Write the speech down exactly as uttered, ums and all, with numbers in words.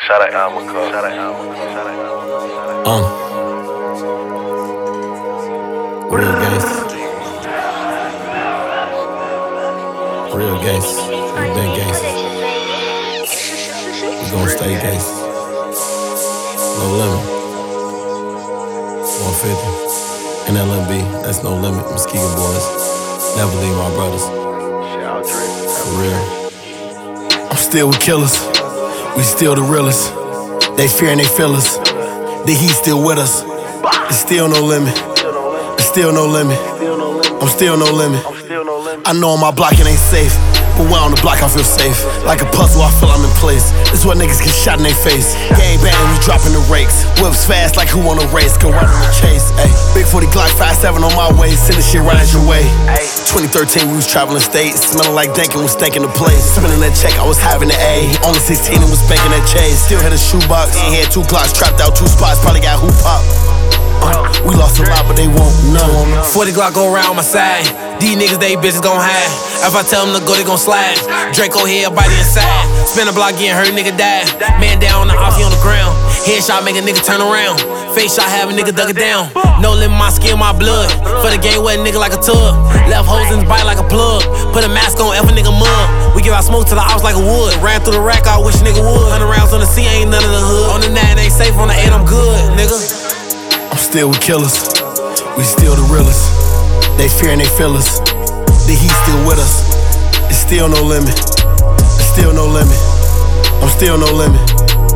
Shout out Almaco. Shout out Almaco. Shout out Almaco. Um. Real gangsta. Real gangsta. We been gangsta. We gon' stay gangsta. No limit. one fifty. N L M B. That's no limit. Muskegon boys. Never leave my brothers. For real. I'm still with killers. We still the realest. They fear and they feel us. The heat still with us. It's still no limit. It's still no limit. I'm still no limit. I know on my block it ain't safe, but when on the block I feel safe. Like a puzzle, I feel I'm in place. This is what niggas get shot in their face. Gang bang, we dropping the rakes. Whips fast like who on a race. Go right on the chase. Ay, big forty Glock five seven on my way. Send the shit right your way. twenty thirteen we was traveling states. Smelling like Dankin was stankin' the place. Spinning that check, I was having the A. Only sixteen and was spanking that chase. Still had a shoebox. Ain't had two Glocks, trapped out two spots. Probably got hoop pop. Uh, we lost a lot, but they won't know. forty Glock go around my side. These niggas, they bitches gon' hide. If I tell them to go, they gon' slide. Draco head, body inside. Spin a block, getting hurt, nigga die. Man down on the off, he on the ground. Headshot make a nigga turn around. Face shot have a nigga dug it down. No limit, my skin, my blood. For the game, wet nigga like a tub. Left hoes in his bite like a plug. Put a mask on, F a nigga mug. We give our smoke to the ops like a wood. Ran through the rack, I wish a nigga would. Hundred rounds on the C, ain't none of the hood. On the nine, ain't safe, on the eight, I'm good, nigga. I'm still with killers. We still the realest. They fear and they feel us. The heat still with us. It's still no limit. It's still no limit. I'm still no limit.